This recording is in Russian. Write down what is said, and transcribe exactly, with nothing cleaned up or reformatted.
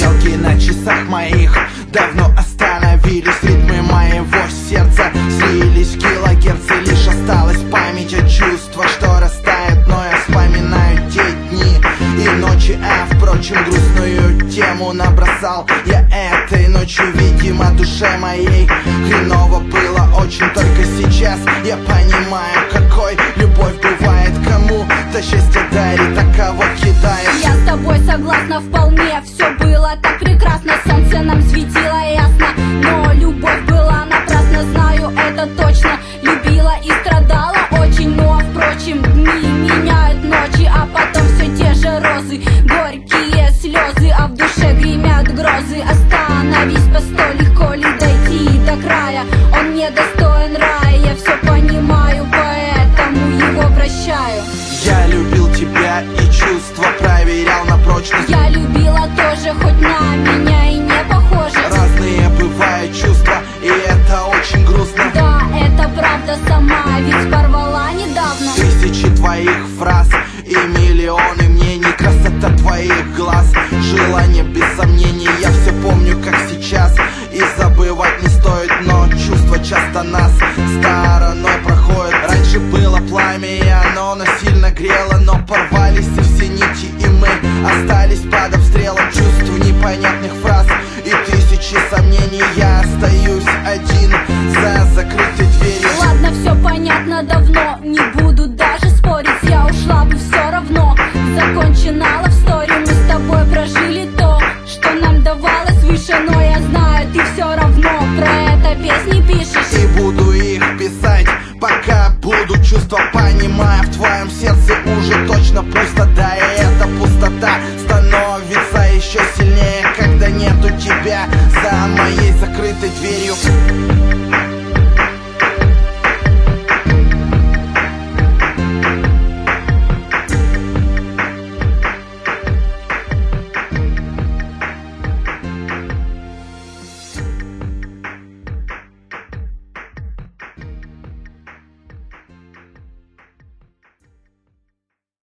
Стрелки на часах моих давно остановились, ритмы моего сердца слились в килогерцы. Лишь осталась память о чувствах, что растает, но я вспоминаю те дни и ночи. А впрочем, грустную тему набросал я этой ночью. Видимо, душе моей хреново было очень. Только сейчас я понимаю, какой любовь бывает. Кому-то счастье дарит, а кого кидает. Я с тобой согласна вполне, все было так прекрасно, солнце нам светило ясно, но любовь была напрасно, знаю это точно. Любила и страдала очень, но впрочем дни меняют ночи, а потом все те же розы, горькие слезы, а в душе гремят грозы. Остановись, постой, легко ли дойти до края? Он не достоин рая, я все понимаю, поэтому его прощаю. Я любил тебя и чувства проверял на прочность. Я любила тоже, хоть на меня и не похоже. Разные бывают чувства, и это очень грустно. Да, это правда, сама ведь порвала недавно. Тысячи твоих фраз и миллионы мнений, красота твоих глаз, желание без сомнений. Я все помню, как сейчас, и забывать не стоит, но чувства часто нас стороной проходят. Раньше было пламя, и оно насильно грело, но порвались и все нити, и мы остались под обстрелом чувств, непонятных фраз и тысячи сомнений. Я остаюсь один за закрытой дверью. Ладно, все понятно давно, не буду даже спорить. Я ушла бы все равно, закончена love story. Мы с тобой прожили то, что нам давалось выше, но я знаю, ты все равно про это песни пишешь. И буду их писать, пока буду чувства, понимая, в твоем сердце уже точно